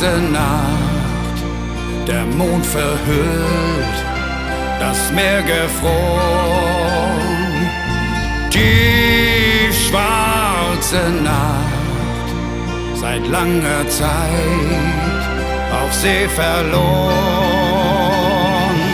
schwarze Nacht, der Mond verhüllt, das Meer gefroren. Die schwarze Nacht, seit langer Zeit auf See verloren.